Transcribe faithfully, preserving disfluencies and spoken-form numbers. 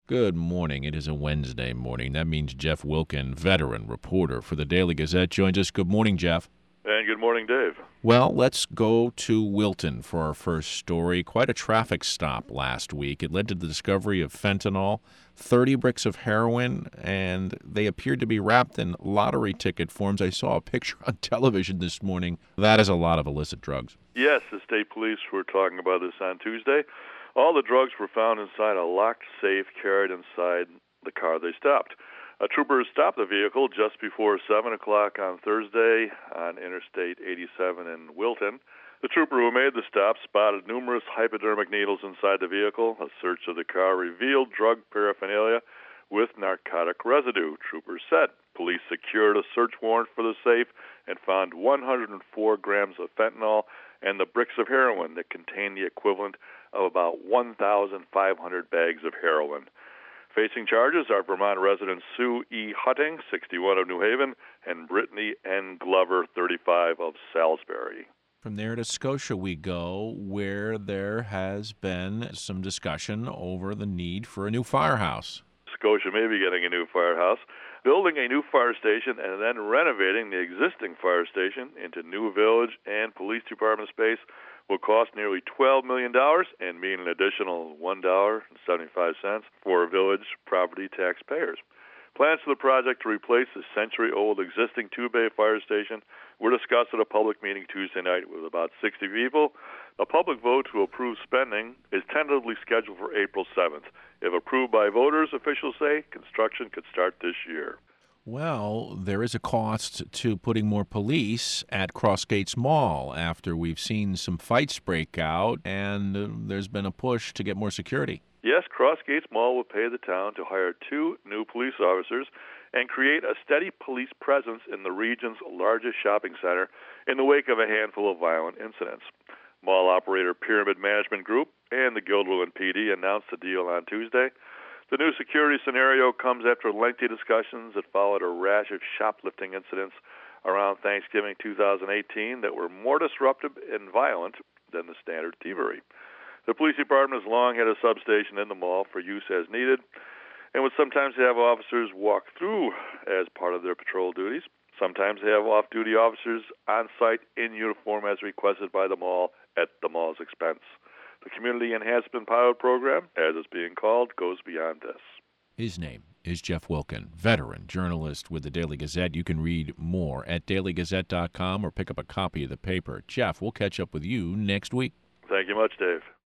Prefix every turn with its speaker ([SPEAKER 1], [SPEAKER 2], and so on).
[SPEAKER 1] Good morning. It is a Wednesday morning. That means Jeff Wilken, veteran reporter for the Daily Gazette, joins us. Good morning, Jeff.
[SPEAKER 2] And good morning, Dave.
[SPEAKER 1] Well, let's go to Wilton for our first story. Quite a traffic stop last week. It led to the discovery of fentanyl, thirty bricks of heroin, and they appeared to be wrapped in lottery ticket forms. I saw a picture on television this morning. That is a lot of illicit drugs.
[SPEAKER 2] Yes, the state police were talking about this on Tuesday. All the drugs were found inside a locked safe carried inside the car they stopped. A trooper stopped the vehicle just before seven o'clock on Thursday on Interstate eighty-seven in Wilton. The trooper who made the stop spotted numerous hypodermic needles inside the vehicle. A search of the car revealed drug paraphernalia with narcotic residue, troopers said. Police secured a search warrant for the safe and found one hundred four grams of fentanyl and the bricks of heroin that contained the equivalent of about one thousand five hundred bags of heroin. Facing charges are Vermont residents Sue E. Hutting, sixty-one, of New Haven, and Brittany N. Glover, thirty-five, of Salisbury.
[SPEAKER 1] From there to Scotia we go, where there has been some discussion over the need for a new firehouse.
[SPEAKER 2] Scotia may be getting a new firehouse, building a new fire station, and then renovating the existing fire station into new village and police department space will cost nearly twelve million dollars and mean an additional one dollar and seventy-five cents for village property taxpayers. Plans for the project to replace the century-old existing two-bay fire station were discussed at a public meeting Tuesday night with about sixty people. A public vote to approve spending is tentatively scheduled for April seventh. If approved by voters, officials say construction could start this year.
[SPEAKER 1] Well, there is a cost to putting more police at Crossgates Mall after we've seen some fights break out, and uh, there's been a push to get more security.
[SPEAKER 2] Yes, Crossgates Mall will pay the town to hire two new police officers and create a steady police presence in the region's largest shopping center in the wake of a handful of violent incidents. Mall operator Pyramid Management Group and the Guilderland P D announced the deal on Tuesday. The new security scenario comes after lengthy discussions that followed a rash of shoplifting incidents around Thanksgiving two thousand eighteen that were more disruptive and violent than the standard thievery. The police department has long had a substation in the mall for use as needed and would sometimes have officers walk through as part of their patrol duties. Sometimes they have off-duty officers on site in uniform as requested by the mall at the mall's expense. The Community Enhancement Pilot Program, as it's being called, goes beyond this.
[SPEAKER 1] His name is Jeff Wilken, veteran journalist with the Daily Gazette. You can read more at daily gazette dot com or pick up a copy of the paper. Jeff, we'll catch up with you next week.
[SPEAKER 2] Thank you much, Dave.